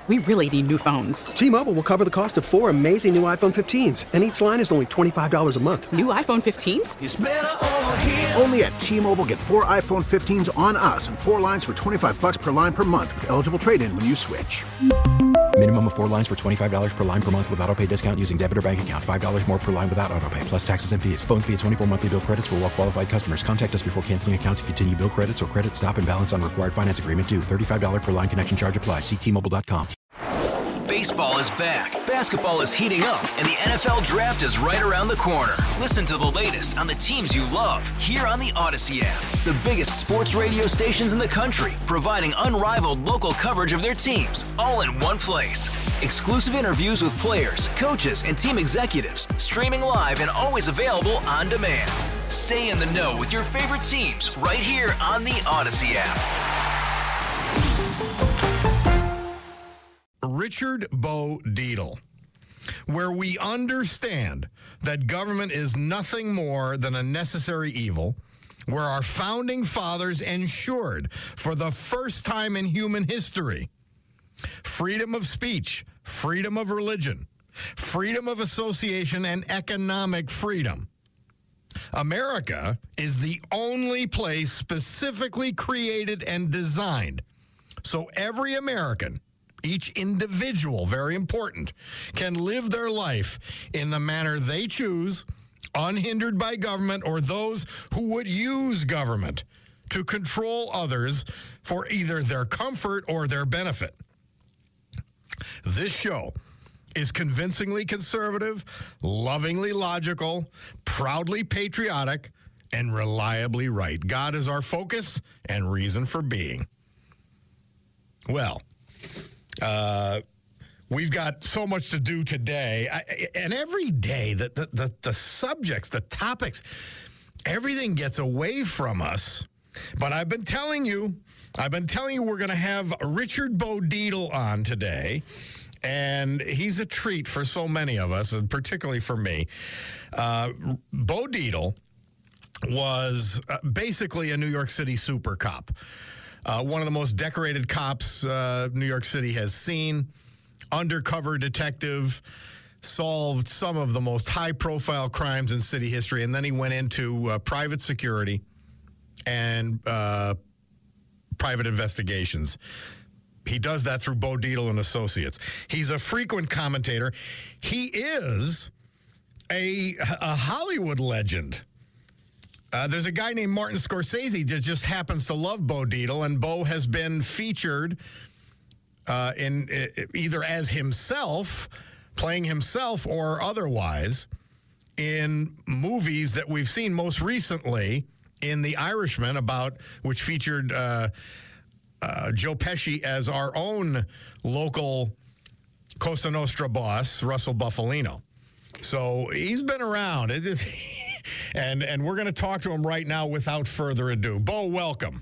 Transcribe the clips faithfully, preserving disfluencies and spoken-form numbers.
We really need new phones. T-Mobile will cover the cost of four amazing new iPhone fifteens, and each line is only twenty-five dollars a month. New iPhone fifteens? It's better over here. Only at T-Mobile, get four iPhone fifteens on us and four lines for twenty-five dollars per line per month with eligible trade-in when you switch. Minimum of four lines for twenty-five dollars per line per month with autopay discount using debit or bank account. five dollars more per line without autopay, plus taxes and fees. Phone fee at twenty-four monthly bill credits for well-qualified customers. Contact us before canceling account to continue bill credits or credit stop and balance on required finance agreement due. thirty-five dollars per line connection charge applies. See T Mobile dot com. Baseball is back, basketball is heating up, and the N F L Draft is right around the corner. Listen to the latest on the teams you love here on the Odyssey app. The biggest sports radio stations in the country, providing unrivaled local coverage of their teams, all in one place. Exclusive interviews with players, coaches, and team executives, streaming live and always available on demand. Stay in the know with your favorite teams right here on the Odyssey app. Richard Bo Dietl, where we understand that government is nothing more than a necessary evil, where our founding fathers ensured for the first time in human history freedom of speech, freedom of religion, freedom of association, and economic freedom. America is the only place specifically created and designed so every American, each individual, very important, can live their life in the manner they choose, unhindered by government or those who would use government to control others for either their comfort or their benefit. This show is convincingly conservative, lovingly logical, proudly patriotic, and reliably right. God is our focus and reason for being. Well, Uh, we've got so much to do today, I, and every day the, the, the, the subjects, the topics, everything gets away from us. But I've been telling you, I've been telling you we're going to have Richard Bo Dietl on today, and he's a treat for so many of us, and particularly for me. Uh, Bo Dietl was uh, basically a New York City super cop. Uh, one of the most decorated cops uh, New York City has seen, undercover detective, solved some of the most high-profile crimes in city history, and then he went into uh, private security and uh, private investigations. He does that through Bo Dietl and Associates. He's a frequent commentator. He is a, a Hollywood legend. Uh, there's a guy named Martin Scorsese that just happens to love Bo Dietl, and Bo has been featured uh, in uh, either as himself, playing himself, or otherwise in movies that we've seen, most recently in The Irishman, about which featured uh, uh, Joe Pesci as our own local Cosa Nostra boss, Russell Buffalino. So he's been around. It is, and and we're going to talk to him right now without further ado. Bo, welcome.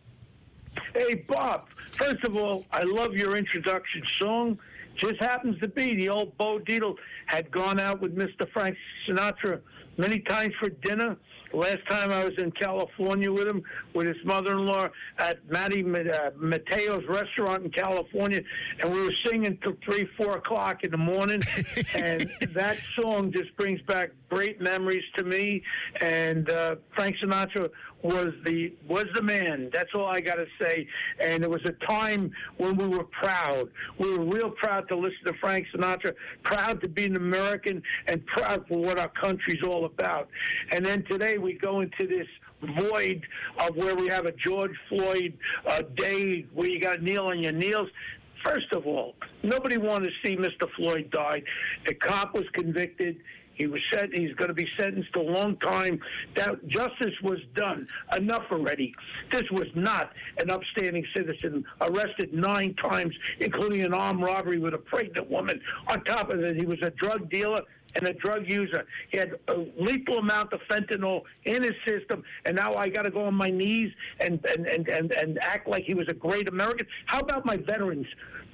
Hey, Bob. First of all, I love your introduction song. Just happens to be the old Bo Dietl had gone out with Mister Frank Sinatra many times for dinner. Last time I was in California with him, with his mother-in-law at Matty uh, Mateo's restaurant in California, and we were singing till three, four o'clock in the morning. And that song just brings back great memories to me. And uh, Frank Sinatra was the was the man. That's all I got to say. And it was a time when we were proud. We were real proud to listen to Frank Sinatra, proud to be an American, and proud for what our country's all about. And then today we go into this void of where we have a George Floyd uh, day where you got to kneel on your knees. First of all, nobody wanted to see Mister Floyd die. The cop was convicted. He was sent. He's going to be sentenced to a long time. That justice was done. Enough already. This was not an upstanding citizen, arrested nine times, including an armed robbery with a pregnant woman. On top of it, he was a drug dealer and a drug user. He had a lethal amount of fentanyl in his system, and now I got to go on my knees and, and, and, and, and act like he was a great American. How about my veterans?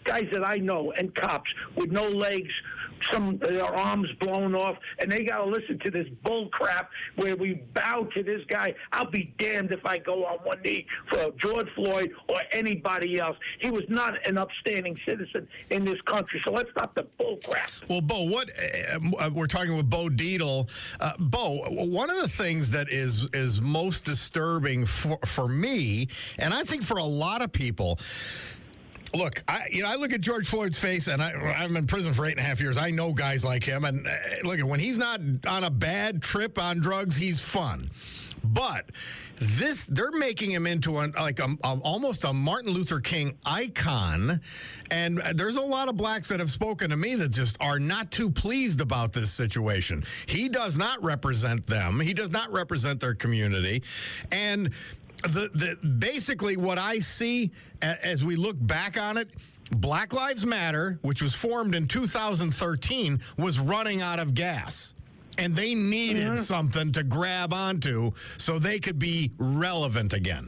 guys that I know and cops with no legs, some their arms blown off, and they got to listen to this bull crap where we bow to this guy. I'll be damned if I go on one knee for George Floyd or anybody else. He was not an upstanding citizen in this country, so let's stop the bull crap. Well, Bo, what uh, we're talking with Bo Dietl. Uh, Bo, one of the things that is is most disturbing for, for me, and I think for a lot of people. Look, I you know I look at George Floyd's face, and I, I'm in prison for eight and a half years. I know guys like him, and uh, look, when he's not on a bad trip on drugs, he's fun. But this, they're making him into an like a, a, almost a Martin Luther King icon, and there's a lot of blacks that have spoken to me that just are not too pleased about this situation. He does not represent them. He does not represent their community, and. The, the basically what I see as we look back on it, Black Lives Matter, which was formed in two thousand thirteen, was running out of gas. And they needed mm-hmm. something to grab onto so they could be relevant again.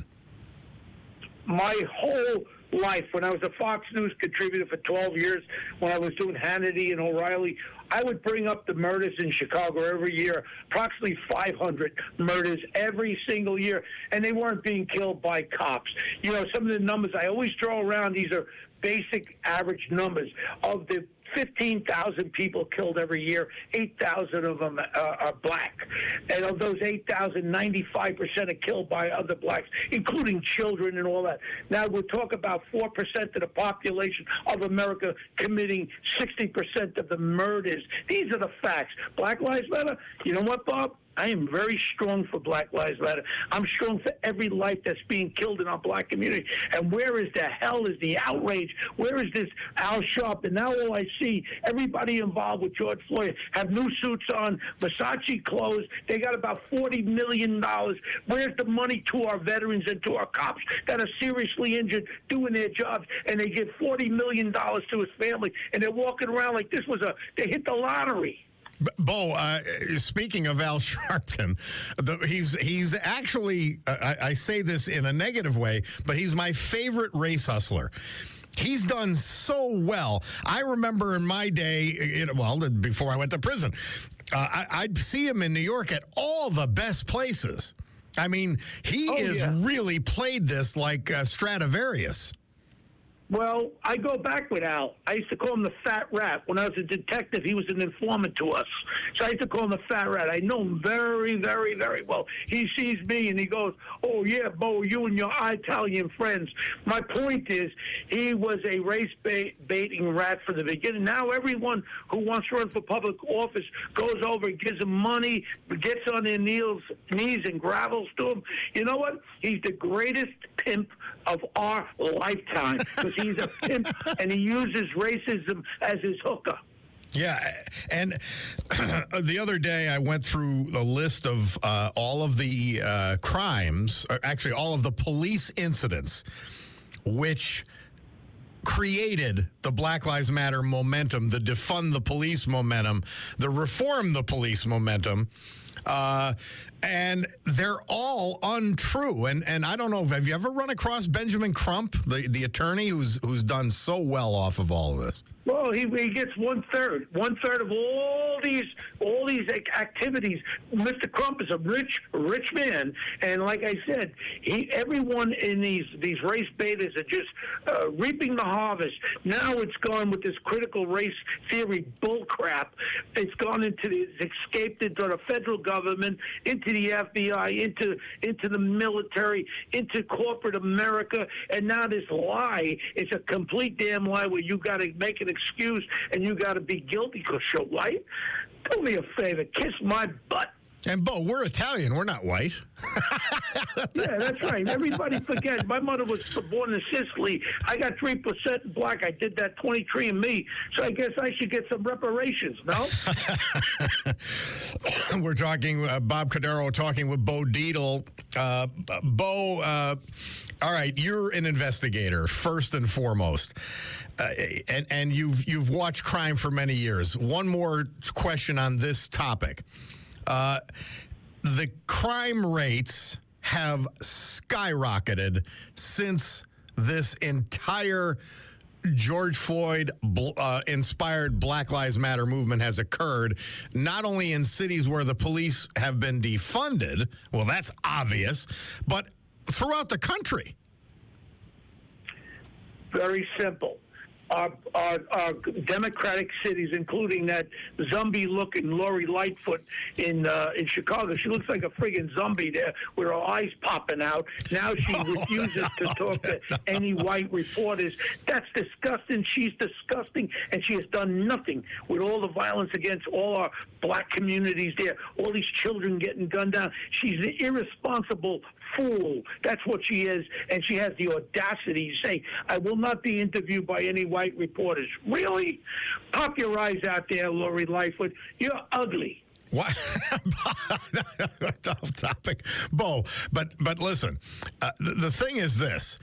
My whole life, when I was a Fox News contributor for twelve years, when I was doing Hannity and O'Reilly, I would bring up the murders in Chicago every year, approximately five hundred murders every single year, and they weren't being killed by cops. You know, some of the numbers I always throw around, these are basic average numbers. Of the fifteen thousand people killed every year, eight thousand of them uh, are black. And of those eight thousand, ninety-five percent are killed by other blacks, including children and all that. Now, we'll talk about four percent of the population of America committing sixty percent of the murders. These are the facts. Black Lives Matter, you know what, Bob? I am very strong for Black Lives Matter. I'm strong for every life that's being killed in our black community. And where is the hell is the outrage? Where is this Al Sharpton? And now all I see, everybody involved with George Floyd have new suits on, Versace clothes. They got about forty million dollars. Where's the money to our veterans and to our cops that are seriously injured doing their jobs? And they give forty million dollars to his family, and they're walking around like this was a, they hit the lottery. Bo, uh, speaking of Al Sharpton, the, he's he's actually, uh, I, I say this in a negative way, but he's my favorite race hustler. He's done so well. I remember in my day, you know, well, before I went to prison, uh, I, I'd see him in New York at all the best places. I mean, he oh, has yeah. really played this like uh, Stradivarius. Well, I go back with Al. I used to call him the Fat Rat. When I was a detective, he was an informant to us. So I used to call him the Fat Rat. I know him very, very, very well. He sees me and he goes, oh, yeah, Bo, you and your Italian friends. My point is, he was a race-baiting rat from the beginning. Now everyone who wants to run for public office goes over and gives him money, gets on their knees, knees and gravels to him. You know what? He's the greatest pimp of our lifetime. He's a pimp, and he uses racism as his hooker. Yeah, and the other day I went through a list of uh, all of the uh, crimes, or actually all of the police incidents, which created the Black Lives Matter momentum, the defund the police momentum, the reform the police momentum. Uh, and they're all untrue. And and I don't know, have you ever run across Benjamin Crump, the, the attorney who's who's done so well off of all of this? Well, he, he gets one third, one third of all these all these activities. Mister Crump is a rich, rich man, and like I said, he everyone in these these race betas are just uh, reaping the harvest. Now it's gone with this critical race theory bullcrap. It's gone into the it's escaped into the federal government, into the F B I, into into the military, into corporate America, and now this lie is a complete damn lie where you got to make an excuse and you got to be guilty because you're white. Do me a favor, kiss my butt. And, Bo, we're Italian. We're not white. Yeah, that's right. Everybody forgets. My mother was born in Sicily. I got three percent black. I did that twenty-three and me. So I guess I should get some reparations, no? We're talking, uh, Bob Cordaro talking with Bo Dietl. Uh, Bo, uh, all right, you're an investigator, first and foremost. Uh, and and you've you've watched crime for many years. One more question on this topic. Uh, the crime rates have skyrocketed since this entire George Floyd uh, inspired Black Lives Matter movement has occurred, not only in cities where the police have been defunded, well, that's obvious, but throughout the country. Very simple. Our, our, our Democratic cities, including that zombie-looking Lori Lightfoot in uh, in Chicago. She looks like a friggin' zombie there with her eyes popping out. Now she refuses to talk to any white reporters. That's disgusting. She's disgusting, and she has done nothing with all the violence against all our black communities there, all these children getting gunned down. She's an irresponsible fool. That's what she is, and she has the audacity to say, I will not be interviewed by any white reporters. Really? Pop your eyes out there, Lori Lightfoot. You're ugly. What? Off topic, Bo. But but listen, uh, the, the thing is this.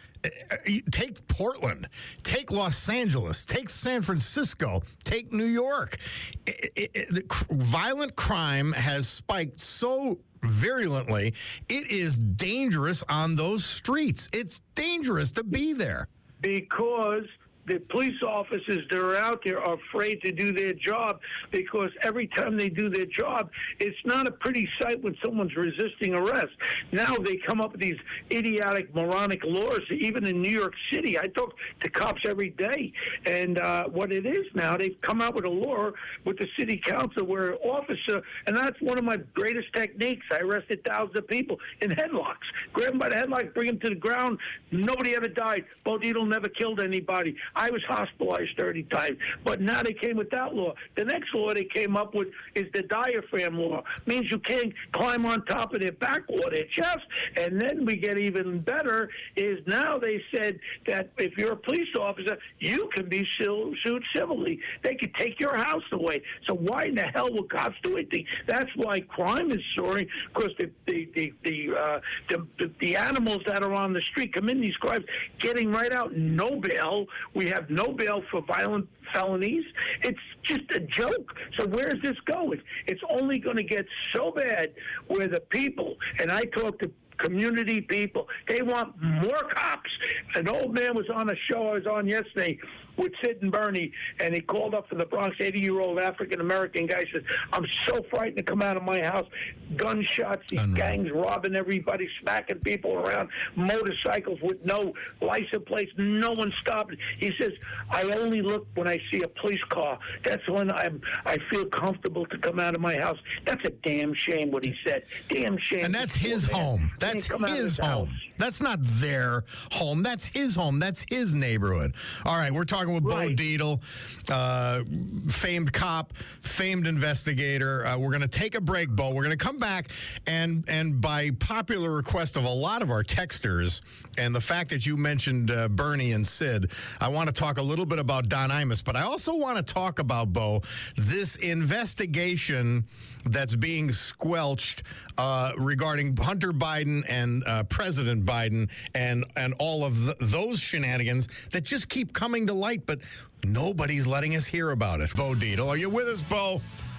Take Portland, take Los Angeles, take San Francisco, take New York. It, it, it, the cr- violent crime has spiked so virulently, it is dangerous on those streets. It's dangerous to be there. Because the police officers that are out there are afraid to do their job, because every time they do their job, it's not a pretty sight when someone's resisting arrest. Now they come up with these idiotic, moronic laws, even in New York City. I talk to cops every day, and uh, what it is now, they've come out with a law with the city council where an officer, and that's one of my greatest techniques. I arrested thousands of people in headlocks. Grab them by the headlock, bring them to the ground. Nobody ever died. Bo Dietl never killed anybody. I was hospitalized thirty times, but now they came with that law. The next law they came up with is the diaphragm law. Means you can't climb on top of their back or their chest. And then we get even better is now they said that if you're a police officer, you can be sued civilly. They could take your house away. So why in the hell would cops do anything? That's why crime is soaring, because the the the the, uh, the the the animals that are on the street commit these crimes, getting right out, no bail. We have no bail for violent felonies. It's just a joke. So where's this going? It's only going to get so bad where the people, and I talk to community people, they want more cops. An old man was on a show I was on yesterday with Sid and Bernie, and he called up from the Bronx, eighty-year-old African-American guy, says, I'm so frightened to come out of my house. Gunshots, these Unreal. gangs robbing everybody, smacking people around, motorcycles with no license plates, no one stopping. He says, I only look when I see a police car. That's when I'm, I feel comfortable to come out of my house. That's a damn shame what he said. Damn shame. And that's his home. That's his home. That's not their home. That's his home. That's his neighborhood. All right, we're talking with Right. Bo Dietl, uh, famed cop, famed investigator. Uh, we're going to take a break, Bo. We're going to come back, and and by popular request of a lot of our texters, and the fact that you mentioned uh, Bernie and Sid, I want to talk a little bit about Don Imus, but I also want to talk about, Bo, this investigation that's being squelched uh, regarding Hunter Biden and uh, President Biden and and all of the, those shenanigans that just keep coming to light, but nobody's letting us hear about it. Bo Dietl, are you with us, Bo?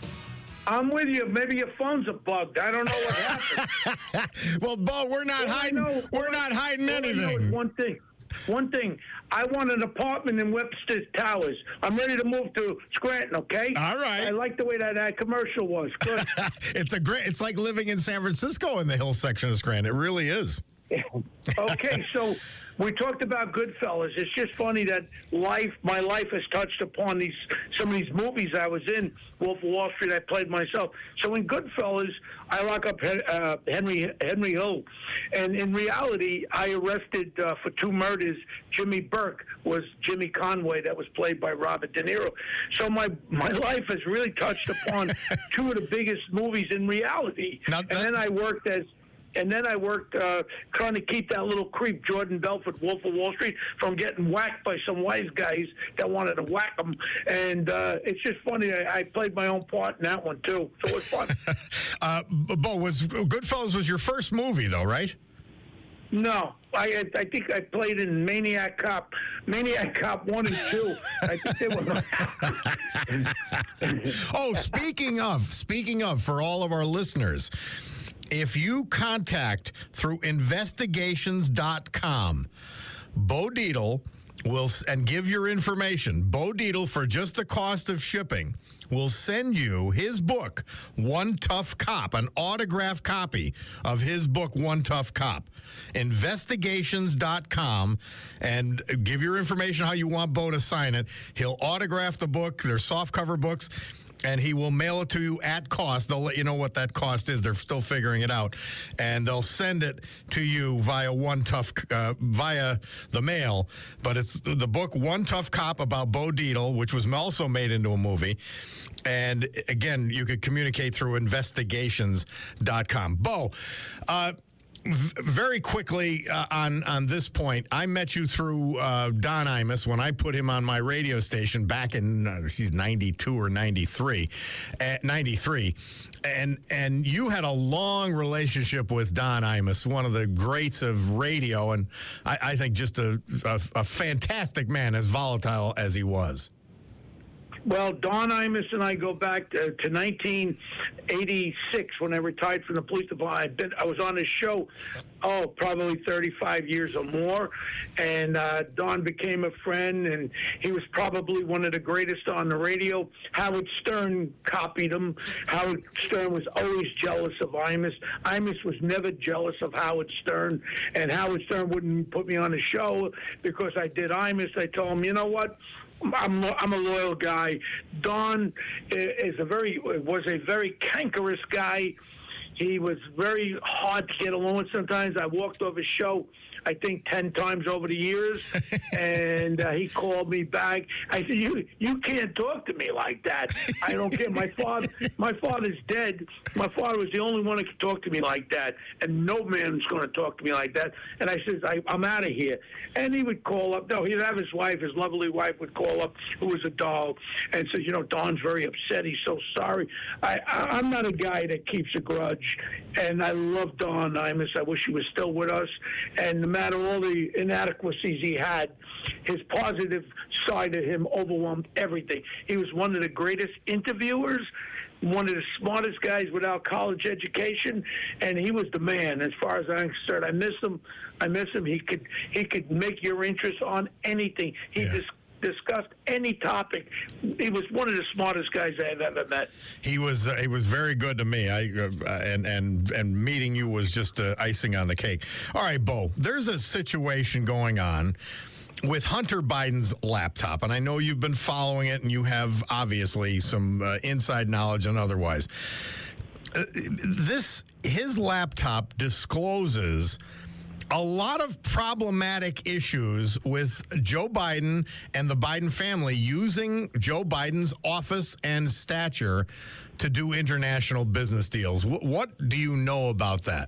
I'm with you. Maybe your phone's a bugged. I don't know what happened. Well, Bo, we're not All I hiding. know- we're all I- not hiding all I know is anything. one thing. One thing. I want an apartment in Webster Towers. I'm ready to move to Scranton, okay? All right. I like the way that, that commercial was. Good. It's a great. It's like living in San Francisco in the hill section of Scranton. It really is. Okay, so we talked about Goodfellas. It's just funny that life, my life has touched upon these some of these movies I was in. Wolf of Wall Street, I played myself. So in Goodfellas, I lock up uh, Henry Henry Hill, and in reality, I arrested uh, for two murders. Jimmy Burke was Jimmy Conway, that was played by Robert De Niro. So my my life has really touched upon two of the biggest movies in reality. Now, and that- then I worked as. And then I worked uh, trying to keep that little creep, Jordan Belfort, Wolf of Wall Street, from getting whacked by some wise guys that wanted to whack him. And uh, it's just funny. I, I played my own part in that one, too. So it was fun. uh, Bo, was Goodfellas was your first movie, though, right? No, I I think I played in Maniac Cop, Maniac Cop one and two. I think they were. Oh, speaking of, speaking of, for all of our listeners, if you contact through investigations dot com, Bo Dietl will and give your information, Bo Dietl, for just the cost of shipping, will send you his book, One Tough Cop, an autographed copy of his book, One Tough Cop. Investigations dot com, and give your information how you want Bo to sign it. He'll autograph the book. They're softcover books, and he will mail it to you at cost. They'll let you know what that cost is. They're still figuring it out. And they'll send it to you via One Tough, uh, via the mail. But it's the book, One Tough Cop, about Bo Dietl, which was also made into a movie. And again, you could communicate through investigations dot com. Bo, uh, v- very quickly uh, on, on this point, I met you through uh, Don Imus when I put him on my radio station back in, uh, she's ninety-two or ninety-three, uh, ninety-three. And and you had a long relationship with Don Imus, one of the greats of radio, and I, I think just a, a, a fantastic man, as volatile as he was. Well, Don Imus and I go back to, to nineteen eighty-six when I retired from the police department. I've been, I was on his show, oh, probably thirty-five years or more. And uh, Don became a friend, and he was probably one of the greatest on the radio. Howard Stern copied him. Howard Stern was always jealous of Imus. Imus was never jealous of Howard Stern, and Howard Stern wouldn't put me on the show because I did Imus. I told him, you know what? I'm, I'm a loyal guy. Don is a very was a very cankerous guy. He was very hard to get along with sometimes. I walked off his show, I think, ten times over the years, and uh, he called me back. I said, you you can't talk to me like that. I don't care. My father, my father's dead. My father was the only one that could talk to me like that, and no man's going to talk to me like that. And I said, I, I'm out of here. And he would call up. No, he'd have his wife, his lovely wife would call up, who was a doll, and says, you know, Don's very upset. He's so sorry. I, I, I'm not a guy that keeps a grudge, and I love Don Imus. I wish he was still with us. And no matter all the inadequacies he had, his positive side of him overwhelmed everything. He was one of the greatest interviewers, one of the smartest guys without college education, and he was the man. As far as I'm concerned, I miss him. I miss him. He could he could make your interest on anything. He yeah. just discussed any topic. He was one of the smartest guys I've ever met. He was uh, he was very good to me. I uh, and and and meeting you was just uh, icing on the cake. All right, Bo, there's a situation going on with Hunter Biden's laptop, and I know you've been following it, and you have obviously some uh, inside knowledge and otherwise. Uh, this his laptop discloses a lot of problematic issues with Joe Biden and the Biden family using Joe Biden's office and stature to do international business deals. W- what do you know about that?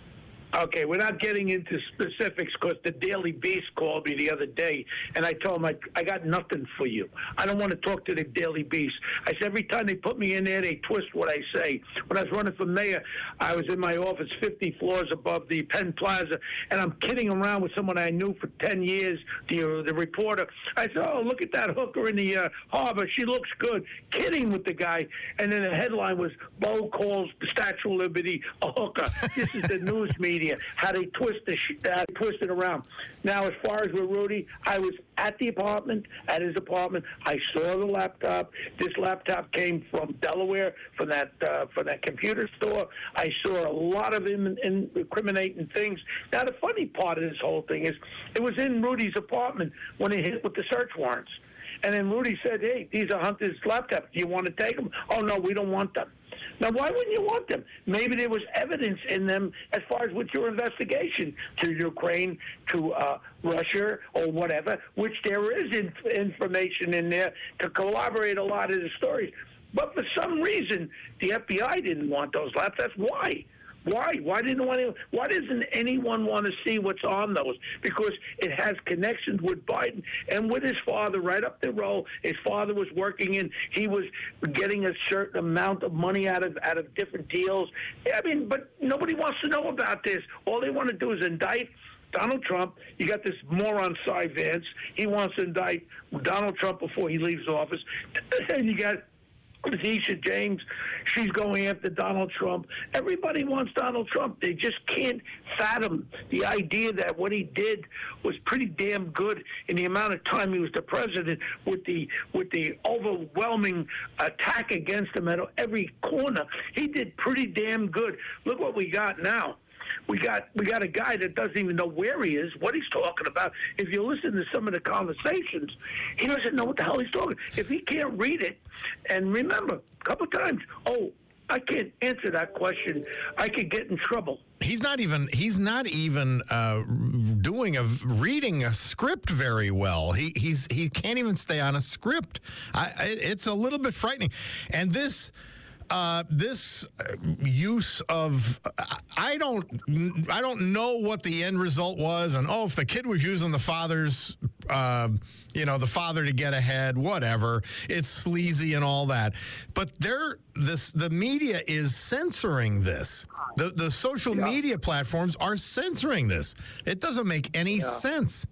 Okay, we're not getting into specifics because the Daily Beast called me the other day, and I told them, I, I got nothing for you. I don't want to talk to the Daily Beast. I said, every time they put me in there, they twist what I say. When I was running for mayor, I was in my office fifty floors above the Penn Plaza, and I'm kidding around with someone I knew for ten years, the, the reporter. I said, oh, look at that hooker in the uh, harbor. She looks good. Kidding with the guy. And then the headline was, Bo calls the Statue of Liberty a hooker. This is the news media. How they twist the sh- uh, twist it around. Now, as far as with Rudy, I was at the apartment, at his apartment. I saw the laptop. This laptop came from Delaware, from that uh, from that computer store. I saw a lot of in- in- incriminating things. Now, the funny part of this whole thing is, it was in Rudy's apartment when he hit with the search warrants. And then Rudy said, hey, these are Hunter's laptops. Do you want to take them? Oh, no, we don't want them. Now, why wouldn't you want them? Maybe there was evidence in them as far as with your investigation to Ukraine, to uh, Russia, or whatever, which there is in- information in there to corroborate a lot of the stories. But for some reason, the F B I didn't want those laptops. Why? Why? Why didn't want to, Why doesn't anyone want to see what's on those? Because it has connections with Biden and with his father right up the road. His father was working in. He was getting a certain amount of money out of out of different deals. I mean, but nobody wants to know about this. All they want to do is indict Donald Trump. You got this moron Cy Vance. He wants to indict Donald Trump before he leaves office. And you got Letitia James, she's going after Donald Trump. Everybody wants Donald Trump. They just can't fathom the idea that what he did was pretty damn good in the amount of time he was the president, with the with the overwhelming attack against him at every corner. He did pretty damn good. Look what we got now. We got we got a guy that doesn't even know where he is, what he's talking about. If you listen to some of the conversations, he doesn't know what the hell he's talking. If he can't read it, and remember, a couple times, oh, I can't answer that question, I could get in trouble. He's not even he's not even uh, doing a reading a script very well. He he's he can't even stay on a script. I, it's a little bit frightening, and this. Uh, this use of I don't I don't know what the end result was, and oh, if the kid was using the father's uh, you know the father to get ahead, whatever, it's sleazy and all that. But they're this the media is censoring this. The the social yeah. media platforms are censoring this. It doesn't make any yeah. sense.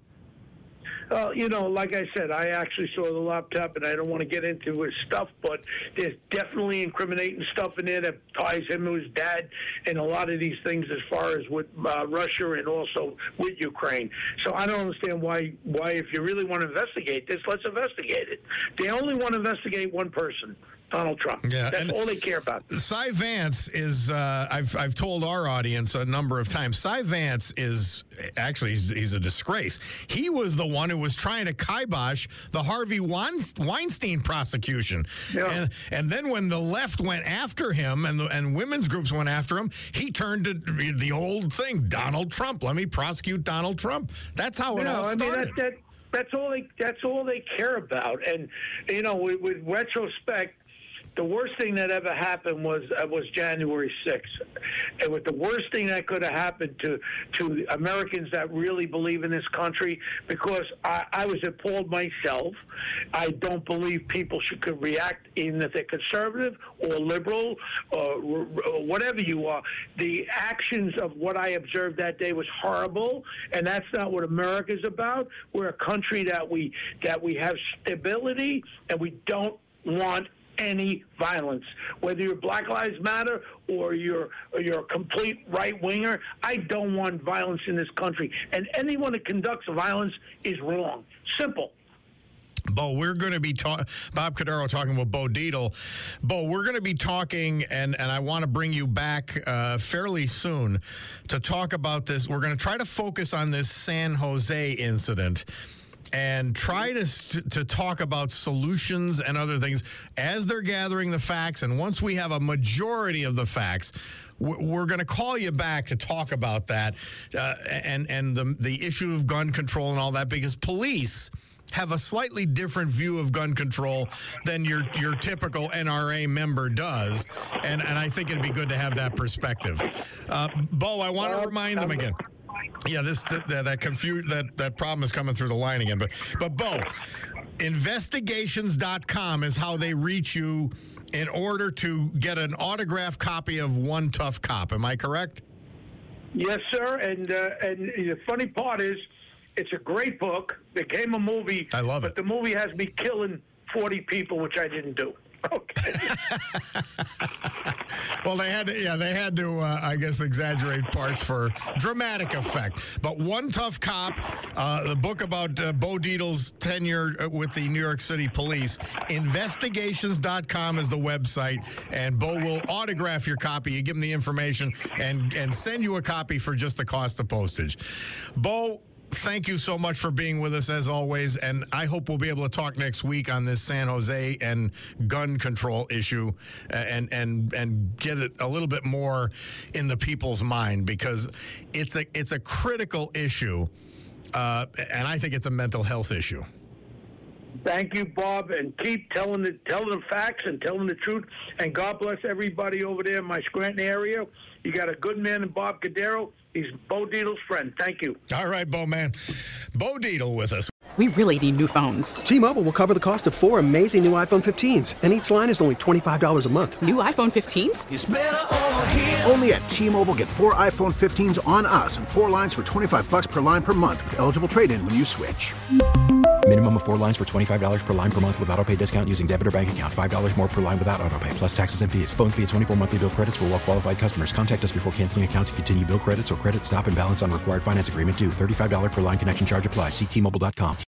Well, you know, like I said, I actually saw the laptop, and I don't want to get into his stuff, but there's definitely incriminating stuff in there that ties him to his dad and a lot of these things as far as with uh, Russia and also with Ukraine. So I don't understand why, why if you really want to investigate this, let's investigate it. They only want to investigate one person. Donald Trump. Yeah, that's all they care about. Cy Vance is, uh, I've I've told our audience a number of times, Cy Vance is, actually, he's, he's a disgrace. He was the one who was trying to kibosh the Harvey Weinstein prosecution. Yeah. And, and then when the left went after him and, the, and women's groups went after him, he turned to the old thing, Donald Trump. Let me prosecute Donald Trump. That's how it you know, all started. I mean, that, that, that's all they that's all they care about. And, you know, with, with retrospect, the worst thing that ever happened was uh, was January sixth. It was the worst thing that could have happened to to Americans that really believe in this country, because I, I was appalled myself. I don't believe people should could react, even if they're conservative or liberal or, or whatever you are. The actions of what I observed that day was horrible, and that's not what America's about. We're a country that we that we have stability, and we don't want any violence. Whether you're Black Lives Matter or you're or you're a complete right winger, I don't want violence in this country. And anyone that conducts violence is wrong. Simple. Bo, we're going to be talking, Bob Cordaro talking with Bo Dietl. Bo, we're going to be talking, and, and I want to bring you back uh, fairly soon to talk about this. We're going to try to focus on this San Jose incident and try to to talk about solutions and other things as they're gathering the facts. And once we have a majority of the facts, we're going to call you back to talk about that uh, and and the the issue of gun control and all that, because police have a slightly different view of gun control than your your typical N R A member does, and and I think it'd be good to have that perspective. Uh, Bo, I want to remind them again. Yeah, this that that confuse that that problem is coming through the line again. But but Bo, investigations dot com is how they reach you in order to get an autographed copy of One Tough Cop. Am I correct? Yes, sir. And uh, and the funny part is, it's a great book. It became a movie. I love it. But the movie has me killing forty people, which I didn't do. Okay. Well, they had to, yeah, they had to, uh, I guess, exaggerate parts for dramatic effect. But One Tough Cop, uh, the book about uh, Bo Dietl's tenure with the New York City Police, investigations dot com is the website, and Bo will autograph your copy. You give him the information and, and send you a copy for just the cost of postage. Bo, thank you so much for being with us, as always, and I hope we'll be able to talk next week on this San Jose and gun control issue and and and get it a little bit more in the people's mind, because it's a it's a critical issue, uh, and I think it's a mental health issue. Thank you, Bob, and keep telling the telling the facts and telling the truth. And God bless everybody over there in my Scranton area. You got a good man in Bob Cordaro. He's Bo Dietl's friend. Thank you. All right, Bo, man. Bo Dietl with us. We really need new phones. T-Mobile will cover the cost of four amazing new iPhone fifteens, and each line is only twenty-five dollars a month. New iPhone fifteens? It's better over here. Only at T-Mobile, get four iPhone fifteens on us and four lines for twenty-five bucks per line per month with eligible trade-in when you switch. Minimum of four lines for twenty-five dollars per line per month with autopay discount using debit or bank account. five dollars more per line without autopay, plus taxes and fees. Phone fee at twenty-four monthly bill credits for well-qualified customers. Contact us before canceling account to continue bill credits or credit stop and balance on required finance agreement due. thirty-five dollars per line connection charge applies. See T Mobile dot com.